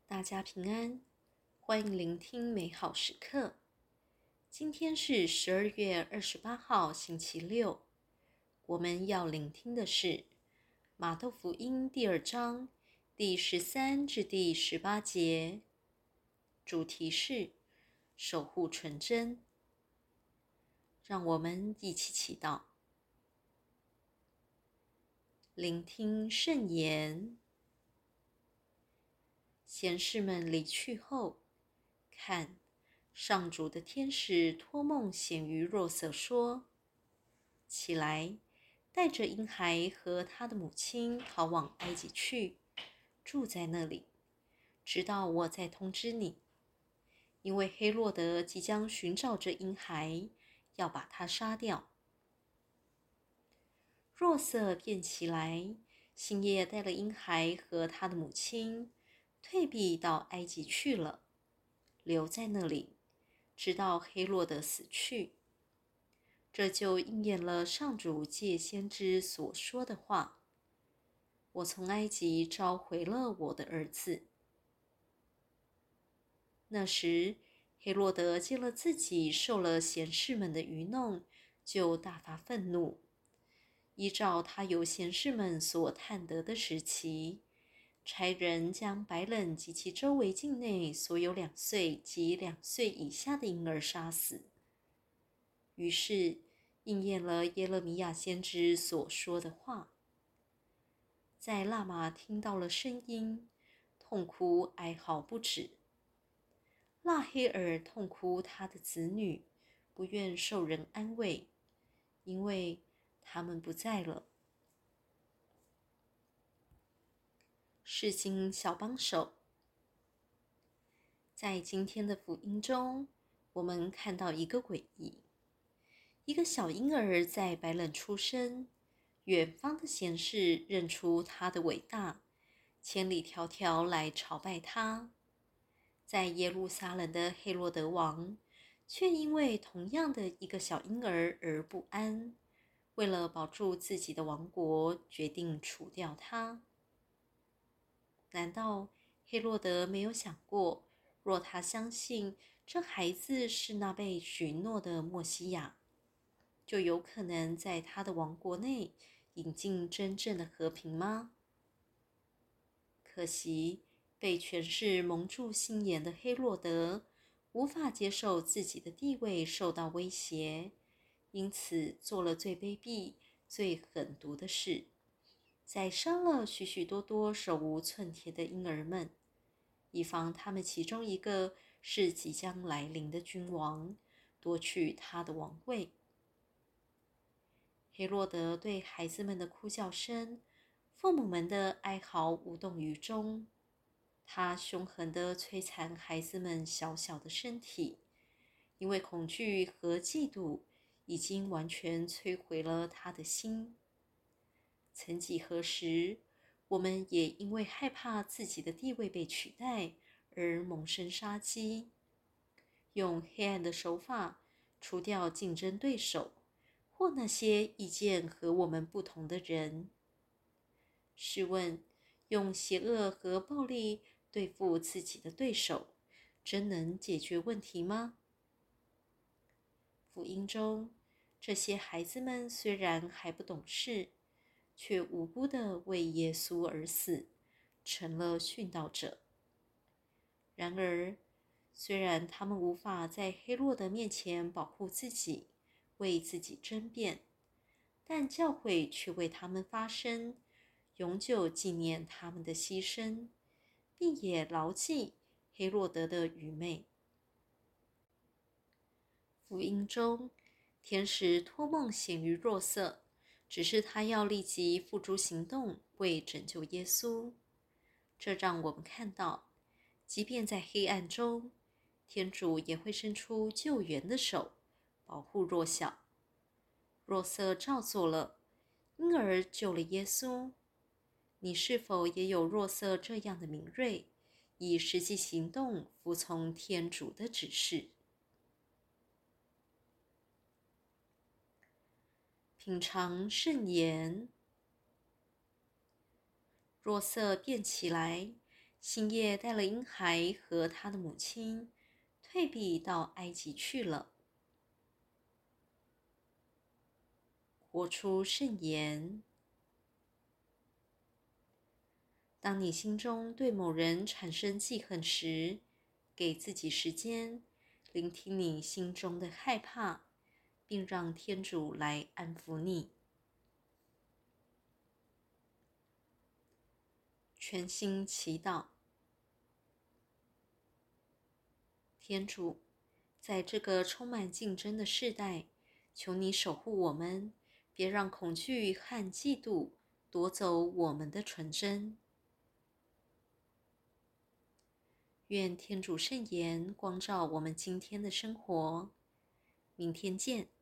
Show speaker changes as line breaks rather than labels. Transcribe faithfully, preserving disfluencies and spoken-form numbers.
大家平安，欢迎聆听美好时刻。今天是十二月二十八号，星期六。我们要聆听的是马窦福音第二章第十三至第十八节，主题是守护纯真。让我们一起祈祷，聆听圣言。贤士们离去后，看，上主的天使托梦显于若瑟说：起来，带着婴孩和他的母亲逃往埃及去，住在那里，直到我再通知你。因为黑落德即将寻找这婴孩，要把他杀掉。若瑟便起来，星夜带了婴孩和他的母亲，退避到埃及去了，留在那里，直到黑落德死去。这就应验了上主借先知所说的话：我从埃及召回了我的儿子。那时，黑落德见了自己受了贤士们的愚弄，就大发愤怒，依照他由贤士们所探得的时期，差人将白冷及其周围境内所有两岁及两岁以下的婴儿杀死。于是应验了耶勒米亚先知所说的话：在辣玛听到了声音，痛哭哀嚎不止。辣黑尔痛哭他的子女，不愿受人安慰，因为他们不在了。释经小帮手。在今天的福音中，我们看到一个诡异：一个小婴儿在白冷出生，远方的贤士认出他的伟大，千里迢迢来朝拜他。在耶路撒冷的黑落德王，却因为同样的一个小婴儿而不安，为了保住自己的王国，决定除掉他。难道黑落德没有想过，若他相信这孩子是那被许诺的默西亚，就有可能在他的王国内引进真正的和平吗？可惜，被权势蒙住心眼的黑落德无法接受自己的地位受到威胁，因此做了最卑鄙、最狠毒的事，宰杀了许许多多手无寸铁的婴儿们，以防他们其中一个是即将来临的君王，夺取他的王位。黑落德对孩子们的哭叫声、父母们的哀嚎无动于衷。他凶狠地摧残孩子们小小的身体，因为恐惧和嫉妒已经完全摧毁了他的心。曾几何时，我们也因为害怕自己的地位被取代而萌生杀机，用黑暗的手法除掉竞争对手或那些意见和我们不同的人。试问，用邪恶和暴力对付自己的对手，真能解决问题吗？福音中，这些孩子们虽然还不懂事，却无辜地为耶稣而死，成了殉道者。然而，虽然他们无法在黑落德面前保护自己，为自己争辩，但教会却为他们发声，永久纪念他们的牺牲，并也牢记黑落德的愚昧。福音中，天使托梦显于若瑟，只是他要立即付诸行动，为拯救耶稣。这让我们看到，即便在黑暗中，天主也会伸出救援的手，保护弱小。若瑟照做了，因而救了耶稣。你是否也有若瑟这样的敏锐，以实际行动服从天主的指示？品尝圣言。若瑟便起来， 星夜带了婴孩和他的母亲退避到埃及去了。活出圣言。当你心中对某人产生记恨时，给自己时间，聆听你心中的害怕，并让天主来安抚你。全心祈祷。天主，在这个充满竞争的世代，求你守护我们，别让恐惧和嫉妒夺走我们的纯真。愿天主圣言光照我们今天的生活。明天见。